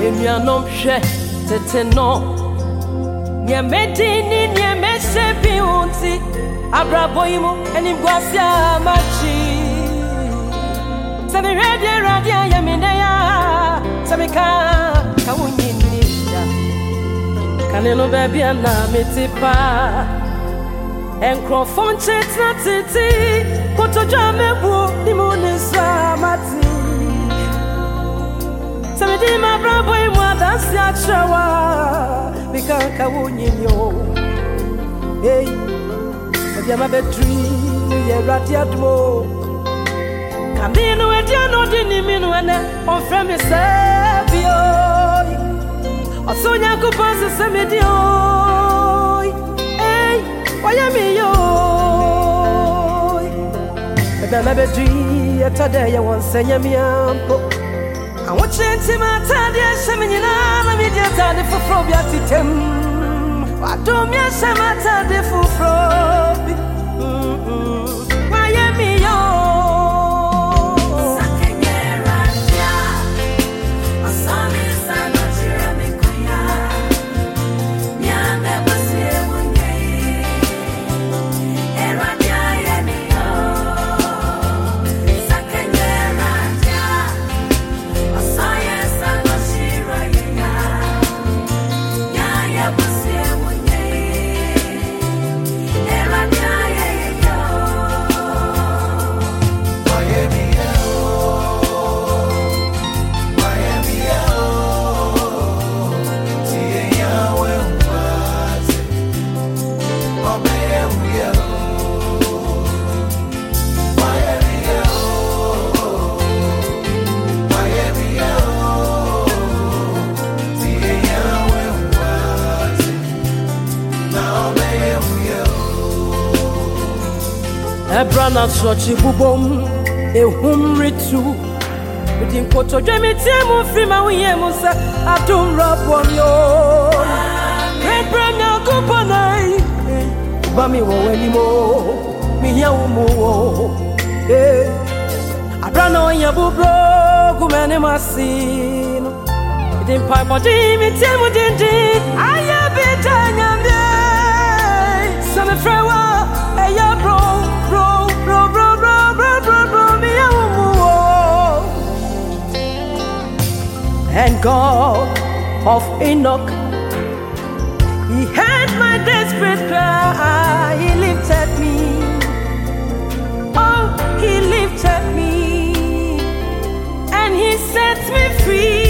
Emianom hwe tete no Nye medini nye mesepi unti Abraboimu enimgwasia machi Sami radia yamineya Sami kawunyinija Kaneno baby ana mitipa Enkrofon chetna titi Kotoja mebu nimunisa mati Sami di mabraboimu adansi achawa Mikanka wunyinyo Hey Yama bedri ye radiadmo Kamino ediano dini minu ene on frame sabio Osonya kupasa samedio Hey wayami yo Yama bedri etade ya wansenya miampo Awuchenti matadi asamenyina na media tadi fufrobia titem Wadomia samata de fufrobi Wayemi yo Sakenyera ya Asami sana chira mikuya Nyame basie munye Eradia yemi yo Sakenyera ya Asaya sana chira ya Nyaya basie Ebrana sochi bubom ehum ritu Bidin koto dwemi tiemu frima wiye musa Adum rabom yo Ebrana kupanai Bami woweni mo Miya umu wo Abrana wanya bubro Kumene masino Bidin paipo dimi tiemu dindi Aya bita nyambye Same frewa Eya bro And God of Enoch, He heard my desperate cry. He lifted me. Oh, He lifted me, and He set me free.